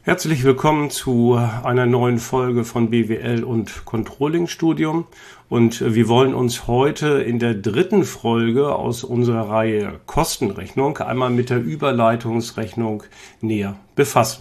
Herzlich willkommen zu einer neuen Folge von BWL und Controlling Studium. Und wir wollen uns heute in der dritten Folge aus unserer Reihe Kostenrechnung einmal mit der Überleitungsrechnung näher befassen.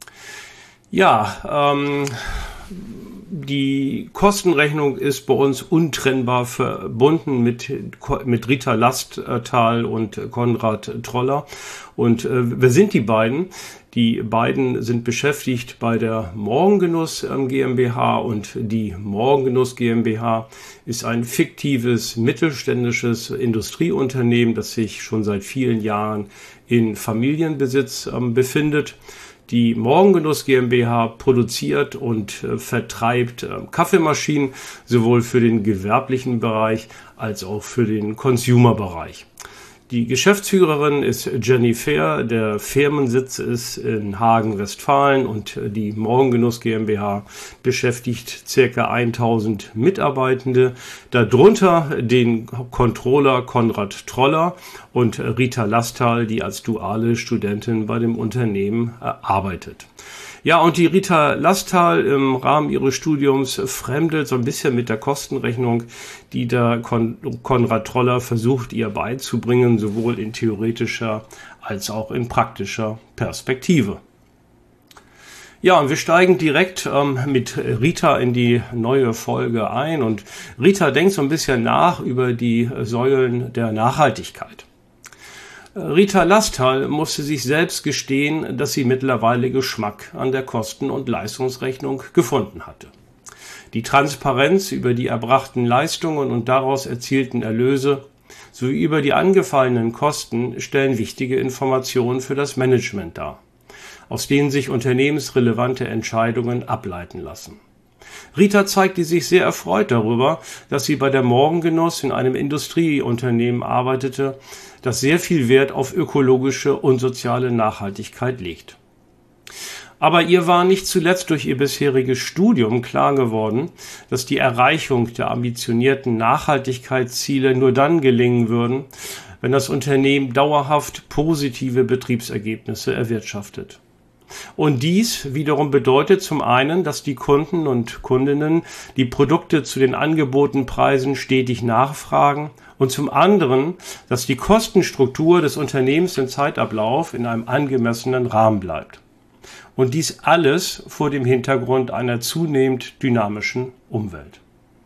Die Kostenrechnung ist bei uns untrennbar verbunden mit Rita Lasttal und Konrad Troller. Und wer sind die beiden? Die beiden sind beschäftigt bei der Morgengenuss GmbH, und die Morgengenuss GmbH ist ein fiktives mittelständisches Industrieunternehmen, das sich schon seit vielen Jahren in Familienbesitz befindet. Die Morgengenuss GmbH produziert und vertreibt Kaffeemaschinen, sowohl für den gewerblichen Bereich als auch für den Consumer-Bereich. Die Geschäftsführerin ist Jenny Fehr, der Firmensitz ist in Hagen, Westfalen, und die Morgengenuss GmbH beschäftigt ca. 1000 Mitarbeitende, darunter den Controller Konrad Troller und Rita Lasttal, die als duale Studentin bei dem Unternehmen arbeitet. Ja, und die Rita Lasttal im Rahmen ihres Studiums fremdelt so ein bisschen mit der Kostenrechnung, die der Konrad Troller versucht, ihr beizubringen, sowohl in theoretischer als auch in praktischer Perspektive. Ja, und wir steigen direkt mit Rita in die neue Folge ein, und Rita denkt so ein bisschen nach über die Säulen der Nachhaltigkeit. Rita Lasttal musste sich selbst gestehen, dass sie mittlerweile Geschmack an der Kosten- und Leistungsrechnung gefunden hatte. Die Transparenz über die erbrachten Leistungen und daraus erzielten Erlöse sowie über die angefallenen Kosten stellen wichtige Informationen für das Management dar, aus denen sich unternehmensrelevante Entscheidungen ableiten lassen. Rita zeigte sich sehr erfreut darüber, dass sie bei der Morgengenuss in einem Industrieunternehmen arbeitete, das sehr viel Wert auf ökologische und soziale Nachhaltigkeit legt. Aber ihr war nicht zuletzt durch ihr bisheriges Studium klar geworden, dass die Erreichung der ambitionierten Nachhaltigkeitsziele nur dann gelingen würden, wenn das Unternehmen dauerhaft positive Betriebsergebnisse erwirtschaftet. Und dies wiederum bedeutet zum einen, dass die Kunden und Kundinnen die Produkte zu den angebotenen Preisen stetig nachfragen, und zum anderen, dass die Kostenstruktur des Unternehmens im Zeitablauf in einem angemessenen Rahmen bleibt. Und dies alles vor dem Hintergrund einer zunehmend dynamischen Umwelt.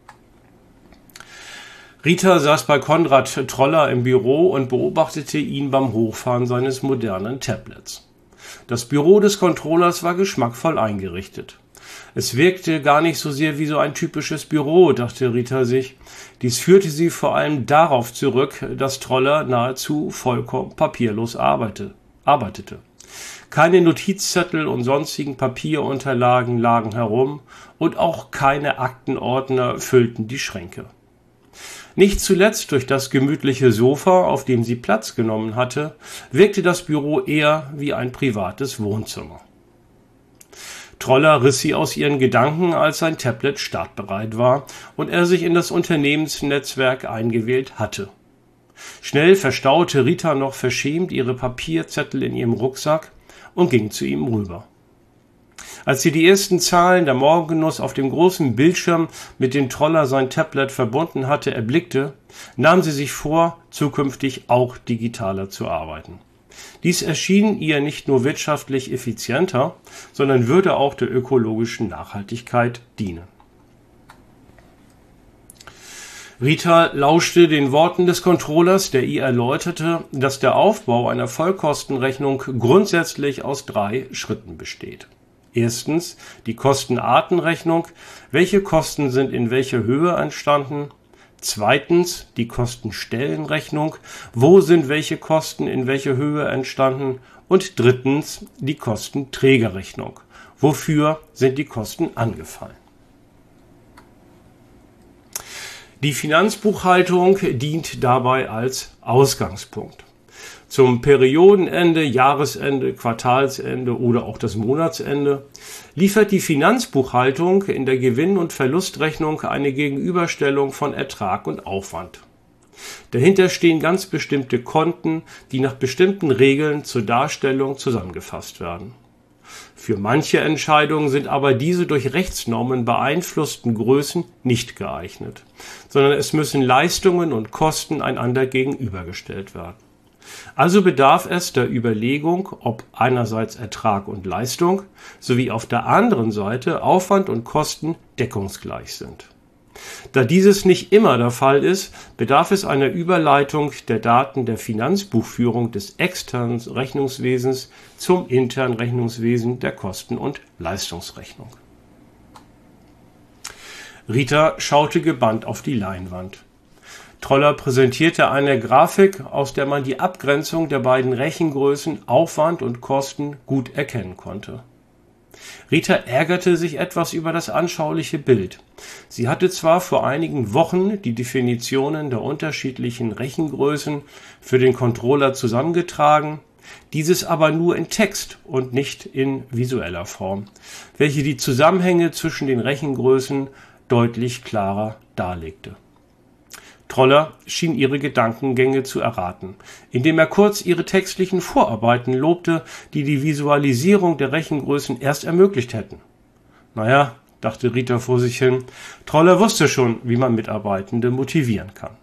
Rita saß bei Konrad Troller im Büro und beobachtete ihn beim Hochfahren seines modernen Tablets. Das Büro des Controllers war geschmackvoll eingerichtet. Es wirkte gar nicht so sehr wie so ein typisches Büro, dachte Rita sich. Dies führte sie vor allem darauf zurück, dass Troller nahezu vollkommen papierlos arbeitete. Keine Notizzettel und sonstigen Papierunterlagen lagen herum und auch keine Aktenordner füllten die Schränke. Nicht zuletzt durch das gemütliche Sofa, auf dem sie Platz genommen hatte, wirkte das Büro eher wie ein privates Wohnzimmer. Troller riss sie aus ihren Gedanken, als sein Tablet startbereit war und er sich in das Unternehmensnetzwerk eingewählt hatte. Schnell verstaute Rita noch verschämt ihre Papierzettel in ihrem Rucksack und ging zu ihm rüber. Als sie die ersten Zahlen der Morgengenuss auf dem großen Bildschirm, mit dem Troller sein Tablet verbunden hatte, erblickte, nahm sie sich vor, zukünftig auch digitaler zu arbeiten. Dies erschien ihr nicht nur wirtschaftlich effizienter, sondern würde auch der ökologischen Nachhaltigkeit dienen. Rita lauschte den Worten des Controllers, der ihr erläuterte, dass der Aufbau einer Vollkostenrechnung grundsätzlich aus 3 Schritten besteht. Erstens die Kostenartenrechnung, welche Kosten sind in welcher Höhe entstanden. Zweitens die Kostenstellenrechnung, wo sind welche Kosten in welcher Höhe entstanden. Und drittens die Kostenträgerrechnung, wofür sind die Kosten angefallen. Die Finanzbuchhaltung dient dabei als Ausgangspunkt. Zum Periodenende, Jahresende, Quartalsende oder auch das Monatsende liefert die Finanzbuchhaltung in der Gewinn- und Verlustrechnung eine Gegenüberstellung von Ertrag und Aufwand. Dahinter stehen ganz bestimmte Konten, die nach bestimmten Regeln zur Darstellung zusammengefasst werden. Für manche Entscheidungen sind aber diese durch Rechtsnormen beeinflussten Größen nicht geeignet, sondern es müssen Leistungen und Kosten einander gegenübergestellt werden. Also bedarf es der Überlegung, ob einerseits Ertrag und Leistung sowie auf der anderen Seite Aufwand und Kosten deckungsgleich sind. Da dieses nicht immer der Fall ist, bedarf es einer Überleitung der Daten der Finanzbuchführung des externen Rechnungswesens zum internen Rechnungswesen der Kosten- und Leistungsrechnung. Rita schaute gebannt auf die Leinwand. Troller präsentierte eine Grafik, aus der man die Abgrenzung der beiden Rechengrößen Aufwand und Kosten gut erkennen konnte. Rita ärgerte sich etwas über das anschauliche Bild. Sie hatte zwar vor einigen Wochen die Definitionen der unterschiedlichen Rechengrößen für den Controller zusammengetragen, dieses aber nur in Text und nicht in visueller Form, welche die Zusammenhänge zwischen den Rechengrößen deutlich klarer darlegte. Troller schien ihre Gedankengänge zu erraten, indem er kurz ihre textlichen Vorarbeiten lobte, die die Visualisierung der Rechengrößen erst ermöglicht hätten. Naja, dachte Rita vor sich hin, Troller wusste schon, wie man Mitarbeitende motivieren kann.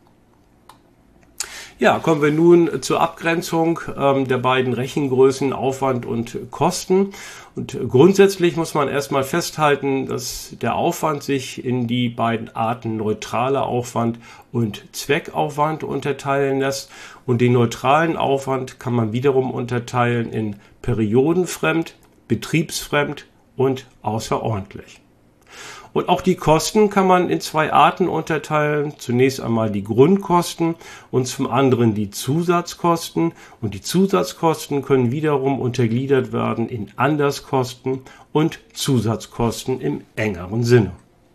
Ja, kommen wir nun zur Abgrenzung der beiden Rechengrößen Aufwand und Kosten. Und grundsätzlich muss man erstmal festhalten, dass der Aufwand sich in die beiden Arten neutraler Aufwand und Zweckaufwand unterteilen lässt. Und den neutralen Aufwand kann man wiederum unterteilen in periodenfremd, betriebsfremd und außerordentlich. Und auch die Kosten kann man in zwei Arten unterteilen. Zunächst einmal die Grundkosten und zum anderen die Zusatzkosten. Und die Zusatzkosten können wiederum untergliedert werden in Anderskosten und Zusatzkosten im engeren Sinne.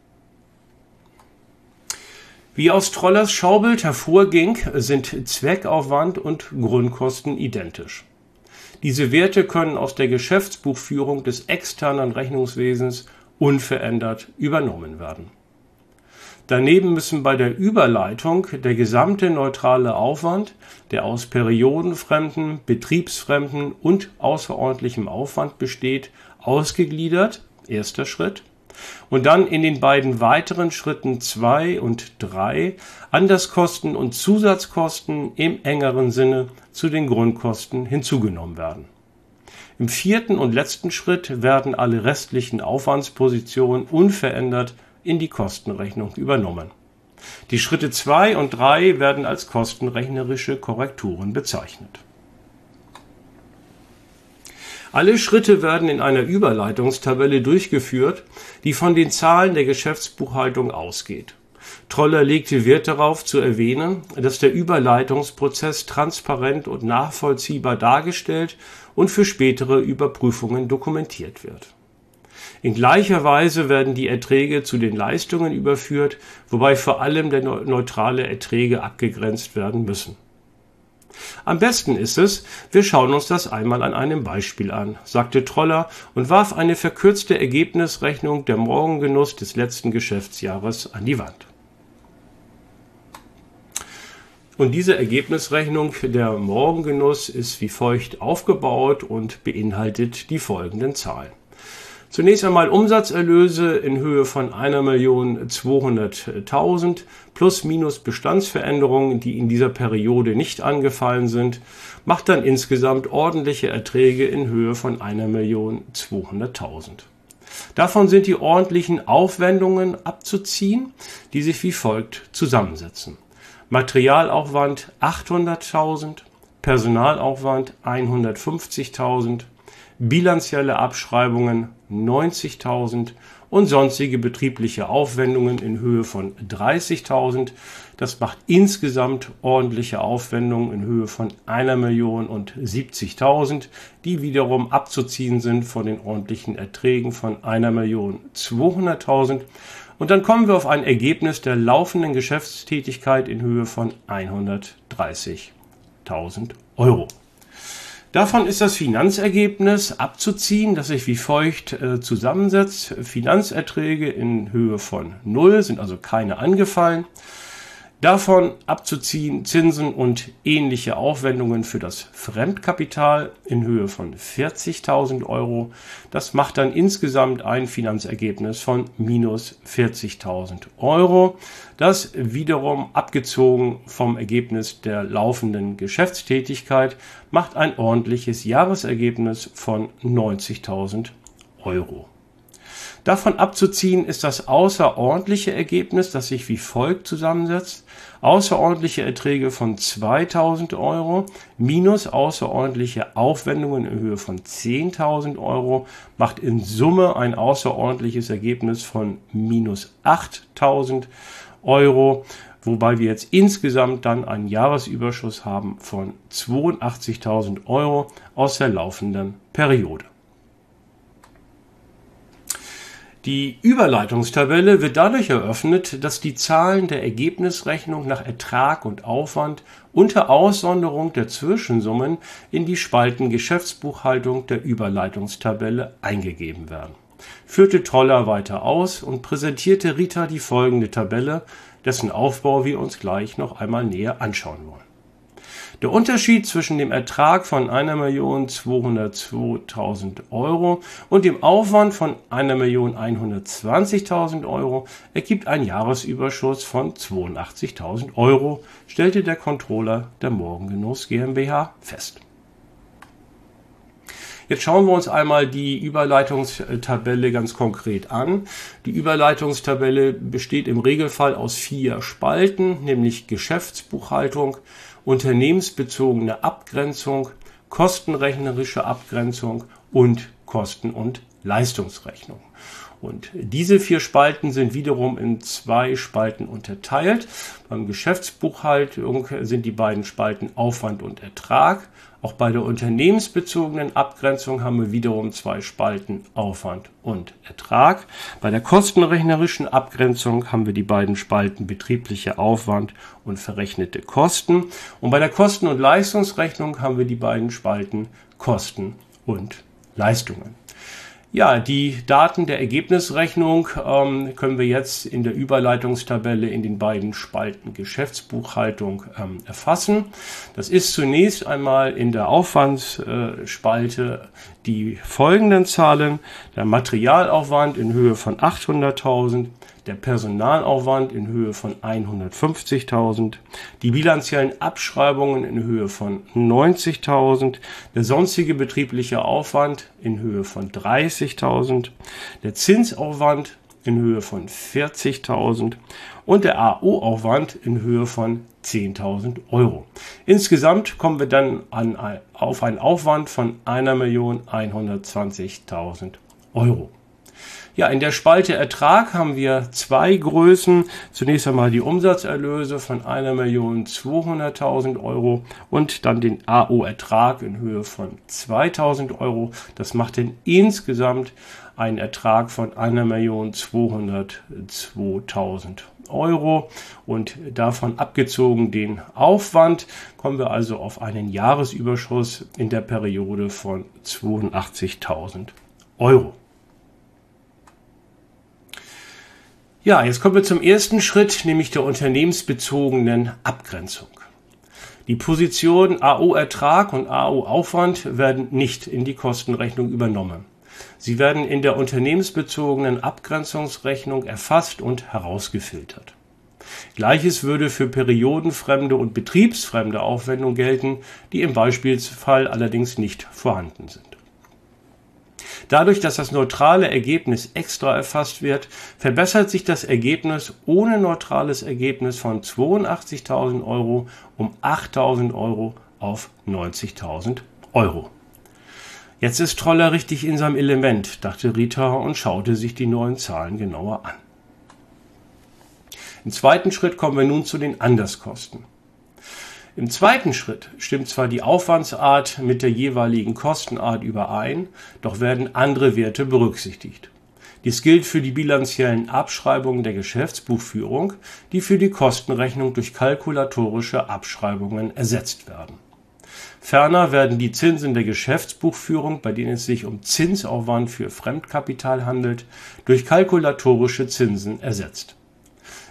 Wie aus Trollers Schaubild hervorging, sind Zweckaufwand und Grundkosten identisch. Diese Werte können aus der Geschäftsbuchführung des externen Rechnungswesens unverändert übernommen werden. Daneben müssen bei der Überleitung der gesamte neutrale Aufwand, der aus periodenfremden, betriebsfremden und außerordentlichem Aufwand besteht, ausgegliedert, erster Schritt, und dann in den beiden weiteren Schritten 2 und 3 Anderskosten und Zusatzkosten im engeren Sinne zu den Grundkosten hinzugenommen werden. Im vierten und letzten Schritt werden alle restlichen Aufwandspositionen unverändert in die Kostenrechnung übernommen. Die Schritte 2 und 3 werden als kostenrechnerische Korrekturen bezeichnet. Alle Schritte werden in einer Überleitungstabelle durchgeführt, die von den Zahlen der Geschäftsbuchhaltung ausgeht. Troller legte Wert darauf zu erwähnen, dass der Überleitungsprozess transparent und nachvollziehbar dargestellt und für spätere Überprüfungen dokumentiert wird. In gleicher Weise werden die Erträge zu den Leistungen überführt, wobei vor allem der neutrale Erträge abgegrenzt werden müssen. Am besten ist es, wir schauen uns das einmal an einem Beispiel an, sagte Troller und warf eine verkürzte Ergebnisrechnung der Morgengenuss des letzten Geschäftsjahres an die Wand. Und diese Ergebnisrechnung der Morgengenuss ist wie folgt aufgebaut und beinhaltet die folgenden Zahlen. Zunächst einmal Umsatzerlöse in Höhe von 1.200.000 plus minus Bestandsveränderungen, die in dieser Periode nicht angefallen sind, macht dann insgesamt ordentliche Erträge in Höhe von 1.200.000. Davon sind die ordentlichen Aufwendungen abzuziehen, die sich wie folgt zusammensetzen. Materialaufwand 800.000, Personalaufwand 150.000, bilanzielle Abschreibungen 90.000 und sonstige betriebliche Aufwendungen in Höhe von 30.000. Das macht insgesamt ordentliche Aufwendungen in Höhe von 1.070.000, die wiederum abzuziehen sind von den ordentlichen Erträgen von 1.200.000. Und dann kommen wir auf ein Ergebnis der laufenden Geschäftstätigkeit in Höhe von 130.000 Euro. Davon ist das Finanzergebnis abzuziehen, das sich wie folgt zusammensetzt. Finanzerträge in Höhe von 0 sind also keine angefallen. Davon abzuziehen Zinsen und ähnliche Aufwendungen für das Fremdkapital in Höhe von 40.000 Euro. Das macht dann insgesamt ein Finanzergebnis von minus 40.000 Euro. Das wiederum abgezogen vom Ergebnis der laufenden Geschäftstätigkeit macht ein ordentliches Jahresergebnis von 90.000 Euro. Davon abzuziehen ist das außerordentliche Ergebnis, das sich wie folgt zusammensetzt. Außerordentliche Erträge von 2.000 Euro minus außerordentliche Aufwendungen in Höhe von 10.000 Euro macht in Summe ein außerordentliches Ergebnis von minus 8.000 Euro, wobei wir jetzt insgesamt dann einen Jahresüberschuss haben von 82.000 Euro aus der laufenden Periode. Die Überleitungstabelle wird dadurch eröffnet, dass die Zahlen der Ergebnisrechnung nach Ertrag und Aufwand unter Aussonderung der Zwischensummen in die Spalten Geschäftsbuchhaltung der Überleitungstabelle eingegeben werden. Führte Troller weiter aus und präsentierte Rita die folgende Tabelle, dessen Aufbau wir uns gleich noch einmal näher anschauen wollen. Der Unterschied zwischen dem Ertrag von 1.202.000 Euro und dem Aufwand von 1.120.000 Euro ergibt einen Jahresüberschuss von 82.000 Euro, stellte der Controller der Morgengenuss GmbH fest. Jetzt schauen wir uns einmal die Überleitungstabelle ganz konkret an. Die Überleitungstabelle besteht im Regelfall aus 4 Spalten, nämlich Geschäftsbuchhaltung, unternehmensbezogene Abgrenzung, kostenrechnerische Abgrenzung und Kosten- und Leistungsrechnung. Und diese 4 Spalten sind wiederum in 2 Spalten unterteilt. Beim Geschäftsbuchhaltung sind die beiden Spalten Aufwand und Ertrag. Auch bei der unternehmensbezogenen Abgrenzung haben wir wiederum 2 Spalten Aufwand und Ertrag. Bei der kostenrechnerischen Abgrenzung haben wir die beiden Spalten betrieblicher Aufwand und verrechnete Kosten. Und bei der Kosten- und Leistungsrechnung haben wir die beiden Spalten Kosten und Leistungen. Ja, die Daten der Ergebnisrechnung können wir jetzt in der Überleitungstabelle in den beiden Spalten Geschäftsbuchhaltung erfassen. Das ist zunächst einmal in der Aufwandsspalte die folgenden Zahlen: der Materialaufwand in Höhe von 800.000, der Personalaufwand in Höhe von 150.000, die bilanziellen Abschreibungen in Höhe von 90.000, der sonstige betriebliche Aufwand in Höhe von 30.000, der Zinsaufwand in Höhe von 40.000 und der AO-Aufwand in Höhe von 10.000 Euro. Insgesamt kommen wir dann auf einen Aufwand von 1.120.000 Euro. Ja, in der Spalte Ertrag haben wir 2 Größen. Zunächst einmal die Umsatzerlöse von 1.200.000 Euro und dann den AO-Ertrag in Höhe von 2.000 Euro. Das macht dann insgesamt einen Ertrag von 1.202.000 Euro und davon abgezogen den Aufwand kommen wir also auf einen Jahresüberschuss in der Periode von 82.000 Euro. Ja, jetzt kommen wir zum ersten Schritt, nämlich der unternehmensbezogenen Abgrenzung. Die Positionen AO-Ertrag und AO-Aufwand werden nicht in die Kostenrechnung übernommen. Sie werden in der unternehmensbezogenen Abgrenzungsrechnung erfasst und herausgefiltert. Gleiches würde für periodenfremde und betriebsfremde Aufwendungen gelten, die im Beispielsfall allerdings nicht vorhanden sind. Dadurch, dass das neutrale Ergebnis extra erfasst wird, verbessert sich das Ergebnis ohne neutrales Ergebnis von 82.000 Euro um 8.000 Euro auf 90.000 Euro. Jetzt ist Troller richtig in seinem Element, dachte Rita und schaute sich die neuen Zahlen genauer an. Im zweiten Schritt kommen wir nun zu den Anderskosten. Im zweiten Schritt stimmt zwar die Aufwandsart mit der jeweiligen Kostenart überein, doch werden andere Werte berücksichtigt. Dies gilt für die bilanziellen Abschreibungen der Geschäftsbuchführung, die für die Kostenrechnung durch kalkulatorische Abschreibungen ersetzt werden. Ferner werden die Zinsen der Geschäftsbuchführung, bei denen es sich um Zinsaufwand für Fremdkapital handelt, durch kalkulatorische Zinsen ersetzt.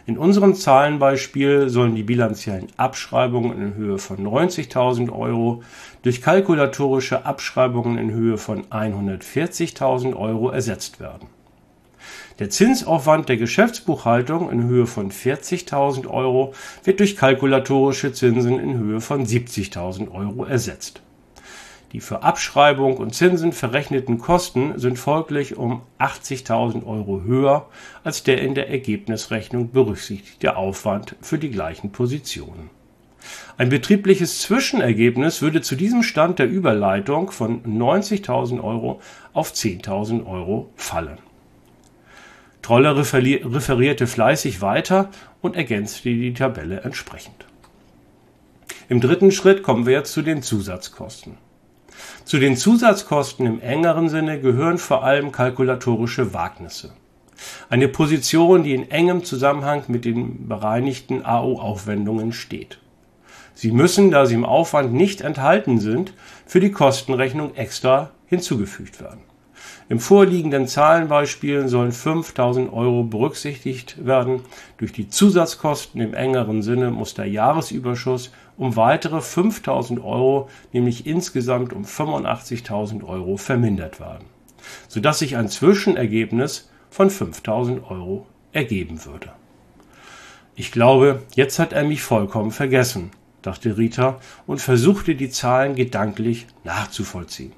In unserem Zahlenbeispiel sollen die bilanziellen Abschreibungen in Höhe von 90.000 € durch kalkulatorische Abschreibungen in Höhe von 140.000 € ersetzt werden. Der Zinsaufwand der Geschäftsbuchhaltung in Höhe von 40.000 € wird durch kalkulatorische Zinsen in Höhe von 70.000 € ersetzt. Die für Abschreibung und Zinsen verrechneten Kosten sind folglich um 80.000 € höher als der in der Ergebnisrechnung berücksichtigte Aufwand für die gleichen Positionen. Ein betriebliches Zwischenergebnis würde zu diesem Stand der Überleitung von 90.000 € auf 10.000 € fallen. Troller referierte fleißig weiter und ergänzte die Tabelle entsprechend. Im dritten Schritt kommen wir jetzt zu den Zusatzkosten. Zu den Zusatzkosten im engeren Sinne gehören vor allem kalkulatorische Wagnisse. Eine Position, die in engem Zusammenhang mit den bereinigten AO-Aufwendungen steht. Sie müssen, da sie im Aufwand nicht enthalten sind, für die Kostenrechnung extra hinzugefügt werden. Im vorliegenden Zahlenbeispiel sollen 5.000 € berücksichtigt werden. Durch die Zusatzkosten im engeren Sinne muss der Jahresüberschuss um weitere 5.000 €, nämlich insgesamt um 85.000 € vermindert werden, sodass sich ein Zwischenergebnis von 5.000 € ergeben würde. Ich glaube, jetzt hat er mich vollkommen vergessen, dachte Rita und versuchte die Zahlen gedanklich nachzuvollziehen.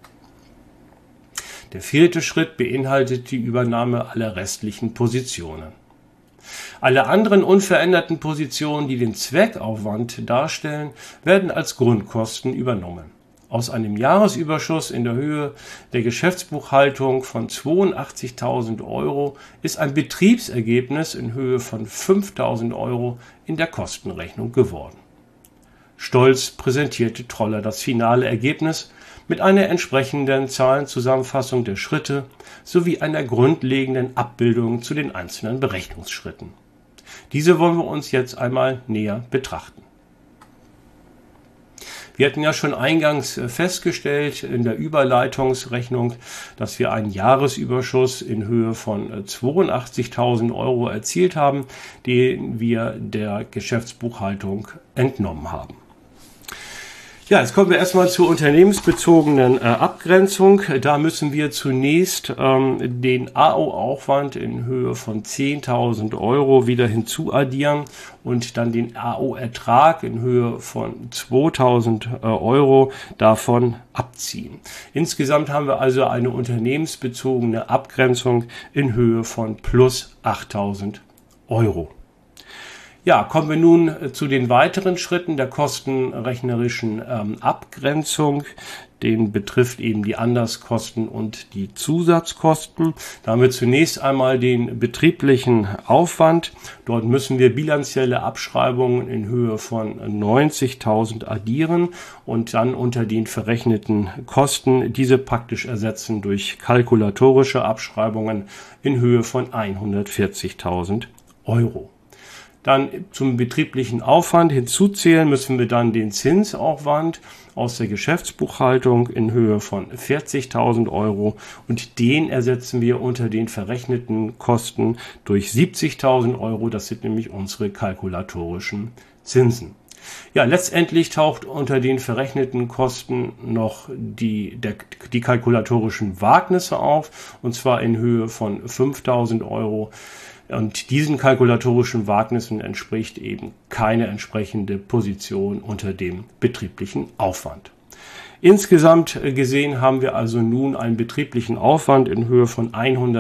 Der vierte Schritt beinhaltet die Übernahme aller restlichen Positionen. Alle anderen unveränderten Positionen, die den Zweckaufwand darstellen, werden als Grundkosten übernommen. Aus einem Jahresüberschuss in der Höhe der Geschäftsbuchhaltung von 82.000 € ist ein Betriebsergebnis in Höhe von 5.000 € in der Kostenrechnung geworden. Stolz präsentierte Troller das finale Ergebnis mit einer entsprechenden Zahlenzusammenfassung der Schritte sowie einer grundlegenden Abbildung zu den einzelnen Berechnungsschritten. Diese wollen wir uns jetzt einmal näher betrachten. Wir hatten ja schon eingangs festgestellt in der Überleitungsrechnung, dass wir einen Jahresüberschuss in Höhe von 82.000 € erzielt haben, den wir der Geschäftsbuchhaltung entnommen haben. Ja, jetzt kommen wir erstmal zur unternehmensbezogenen Abgrenzung. Da müssen wir zunächst den AO-Aufwand in Höhe von 10.000 € wieder hinzuaddieren und dann den AO-Ertrag in Höhe von 2.000 € davon abziehen. Insgesamt haben wir also eine unternehmensbezogene Abgrenzung in Höhe von plus 8.000 €. Ja, kommen wir nun zu den weiteren Schritten der kostenrechnerischen Abgrenzung. Den betrifft eben die Anderskosten und die Zusatzkosten. Da haben wir zunächst einmal den betrieblichen Aufwand. Dort müssen wir bilanzielle Abschreibungen in Höhe von 90.000 addieren und dann unter den verrechneten Kosten diese praktisch ersetzen durch kalkulatorische Abschreibungen in Höhe von 140.000 €. Dann zum betrieblichen Aufwand hinzuzählen müssen wir dann den Zinsaufwand aus der Geschäftsbuchhaltung in Höhe von 40.000 € und den ersetzen wir unter den verrechneten Kosten durch 70.000 €. Das sind nämlich unsere kalkulatorischen Zinsen. Ja, letztendlich taucht unter den verrechneten Kosten noch die kalkulatorischen Wagnisse auf, und zwar in Höhe von 5.000 €. Und diesen kalkulatorischen Wagnissen entspricht eben keine entsprechende Position unter dem betrieblichen Aufwand. Insgesamt gesehen haben wir also nun einen betrieblichen Aufwand in Höhe von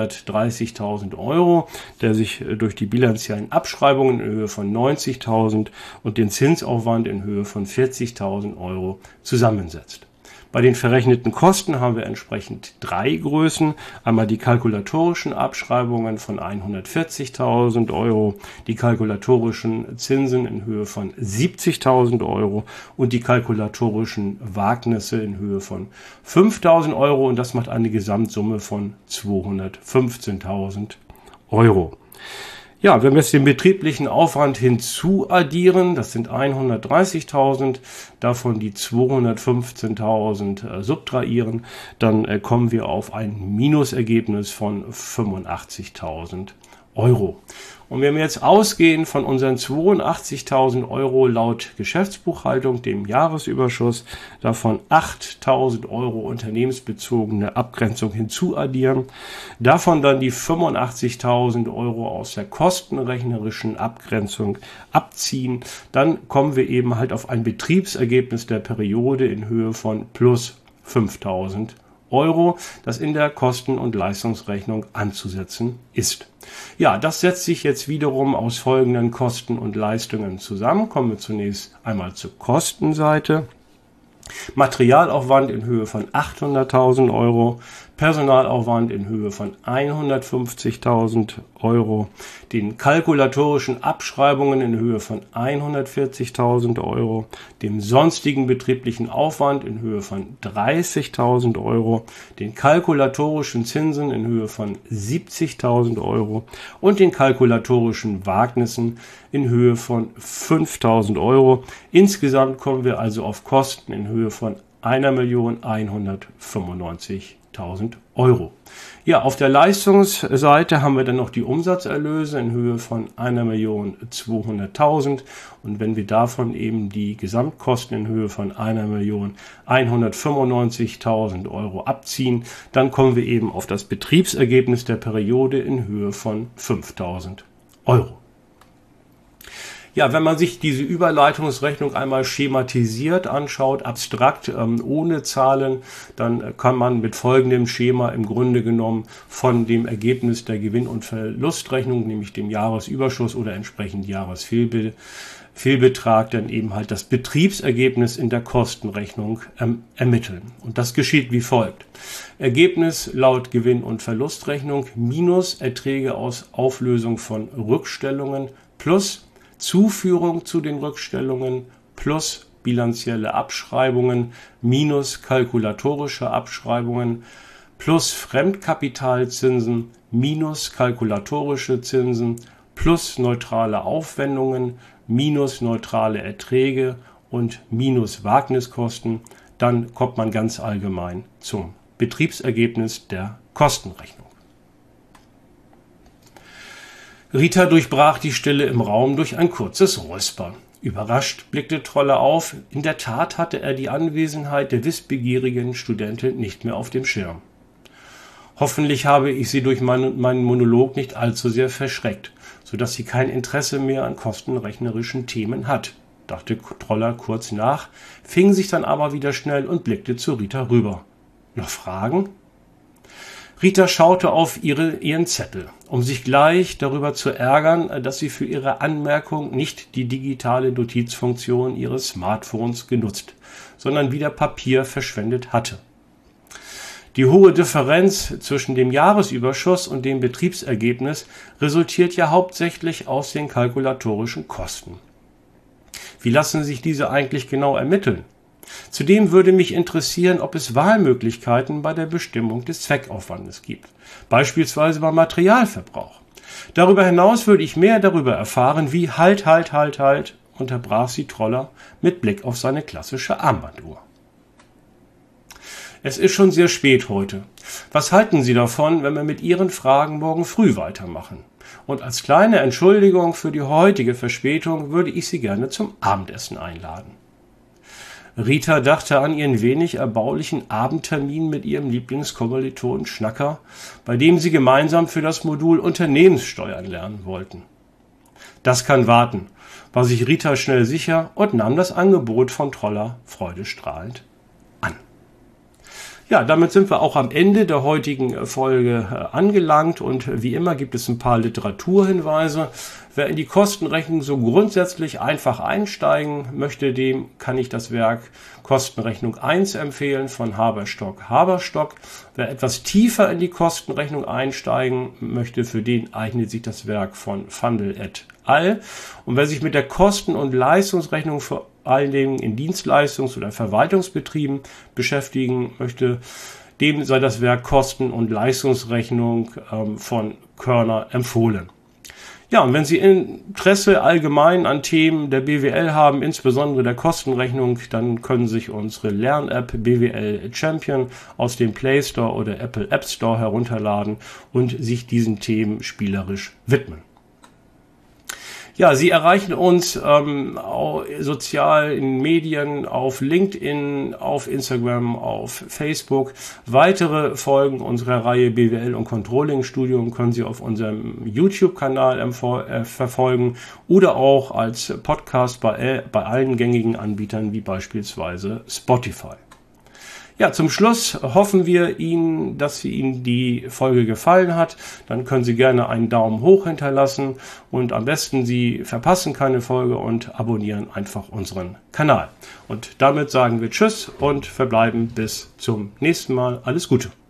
130.000 €, der sich durch die bilanziellen Abschreibungen in Höhe von 90.000 und den Zinsaufwand in Höhe von 40.000 € zusammensetzt. Bei den verrechneten Kosten haben wir entsprechend drei Größen. Einmal die kalkulatorischen Abschreibungen von 140.000 €, die kalkulatorischen Zinsen in Höhe von 70.000 € und die kalkulatorischen Wagnisse in Höhe von 5.000 € und das macht eine Gesamtsumme von 215.000 €. Ja, wenn wir jetzt den betrieblichen Aufwand hinzuaddieren, das sind 130.000, davon die 215.000 subtrahieren, dann kommen wir auf ein Minusergebnis von 85.000 €. Und wenn wir jetzt ausgehen von unseren 82.000 Euro laut Geschäftsbuchhaltung, dem Jahresüberschuss, davon 8.000 Euro unternehmensbezogene Abgrenzung hinzuaddieren, davon dann die 85.000 Euro aus der kostenrechnerischen Abgrenzung abziehen, dann kommen wir eben halt auf ein Betriebsergebnis der Periode in Höhe von plus 5.000 Euro, das in der Kosten- und Leistungsrechnung anzusetzen ist. Ja, das setzt sich jetzt wiederum aus folgenden Kosten und Leistungen zusammen. Kommen wir zunächst einmal zur Kostenseite. Materialaufwand in Höhe von 800.000 Euro, Personalaufwand in Höhe von 150.000 Euro, den kalkulatorischen Abschreibungen in Höhe von 140.000 Euro, dem sonstigen betrieblichen Aufwand in Höhe von 30.000 Euro, den kalkulatorischen Zinsen in Höhe von 70.000 Euro und den kalkulatorischen Wagnissen in Höhe von 5.000 Euro. Insgesamt kommen wir also auf Kosten in Höhe von 1.195.000 Euro. Ja, auf der Leistungsseite haben wir dann noch die Umsatzerlöse in Höhe von 1.200.000 und wenn wir davon eben die Gesamtkosten in Höhe von 1.195.000 Euro abziehen, dann kommen wir eben auf das Betriebsergebnis der Periode in Höhe von 5.000 Euro. Ja, wenn man sich diese Überleitungsrechnung einmal schematisiert anschaut, abstrakt, ohne Zahlen, dann kann man mit folgendem Schema im Grunde genommen von dem Ergebnis der Gewinn- und Verlustrechnung, nämlich dem Jahresüberschuss oder entsprechend Jahresfehlbetrag, dann eben halt das Betriebsergebnis in der Kostenrechnung ermitteln. Und das geschieht wie folgt. Ergebnis laut Gewinn- und Verlustrechnung minus Erträge aus Auflösung von Rückstellungen plus Zuführung zu den Rückstellungen plus bilanzielle Abschreibungen minus kalkulatorische Abschreibungen plus Fremdkapitalzinsen minus kalkulatorische Zinsen plus neutrale Aufwendungen minus neutrale Erträge und minus Wagniskosten, dann kommt man ganz allgemein zum Betriebsergebnis der Kostenrechnung. Rita durchbrach die Stille im Raum durch ein kurzes Räuspern. Überrascht blickte Troller auf. In der Tat hatte er die Anwesenheit der wissbegierigen Studentin nicht mehr auf dem Schirm. Hoffentlich habe ich sie durch meinen Monolog nicht allzu sehr verschreckt, sodass sie kein Interesse mehr an kostenrechnerischen Themen hat, dachte Troller kurz nach, fing sich dann aber wieder schnell und blickte zu Rita rüber. Noch Fragen? Rita schaute auf ihren Zettel, um sich gleich darüber zu ärgern, dass sie für ihre Anmerkung nicht die digitale Notizfunktion ihres Smartphones genutzt, sondern wieder Papier verschwendet hatte. Die hohe Differenz zwischen dem Jahresüberschuss und dem Betriebsergebnis resultiert ja hauptsächlich aus den kalkulatorischen Kosten. Wie lassen sich diese eigentlich genau ermitteln? Zudem würde mich interessieren, ob es Wahlmöglichkeiten bei der Bestimmung des Zweckaufwandes gibt, beispielsweise beim Materialverbrauch. Darüber hinaus würde ich mehr darüber erfahren, wie Halt, unterbrach sie Troller mit Blick auf seine klassische Armbanduhr. Es ist schon sehr spät heute. Was halten Sie davon, wenn wir mit Ihren Fragen morgen früh weitermachen? Und als kleine Entschuldigung für die heutige Verspätung würde ich Sie gerne zum Abendessen einladen. Rita dachte an ihren wenig erbaulichen Abendtermin mit ihrem Lieblingskommilitonen Schnacker, bei dem sie gemeinsam für das Modul Unternehmenssteuern lernen wollten. Das kann warten, war sich Rita schnell sicher und nahm das Angebot von Troller freudestrahlend an. Ja, damit sind wir auch am Ende der heutigen Folge angelangt und wie immer gibt es ein paar Literaturhinweise. Wer in die Kostenrechnung so grundsätzlich einfach einsteigen möchte, dem kann ich das Werk Kostenrechnung 1 empfehlen von Haberstock. Wer etwas tiefer in die Kostenrechnung einsteigen möchte, für den eignet sich das Werk von Vandel et al. Und wer sich mit der Kosten- und Leistungsrechnung vor allen Dingen in Dienstleistungs- oder Verwaltungsbetrieben beschäftigen möchte, dem sei das Werk Kosten- und Leistungsrechnung von Körner empfohlen. Ja, und wenn Sie Interesse allgemein an Themen der BWL haben, insbesondere der Kostenrechnung, dann können Sie sich unsere Lern-App BWL Champion aus dem Play Store oder Apple App Store herunterladen und sich diesen Themen spielerisch widmen. Ja, Sie erreichen uns sozial in Medien, auf LinkedIn, auf Instagram, auf Facebook. Weitere Folgen unserer Reihe BWL und Controlling Studium können Sie auf unserem YouTube-Kanal verfolgen oder auch als Podcast bei allen gängigen Anbietern wie beispielsweise Spotify. Ja, zum Schluss hoffen wir Ihnen, dass Ihnen die Folge gefallen hat. Dann können Sie gerne einen Daumen hoch hinterlassen und am besten Sie verpassen keine Folge und abonnieren einfach unseren Kanal. Und damit sagen wir Tschüss und verbleiben bis zum nächsten Mal. Alles Gute.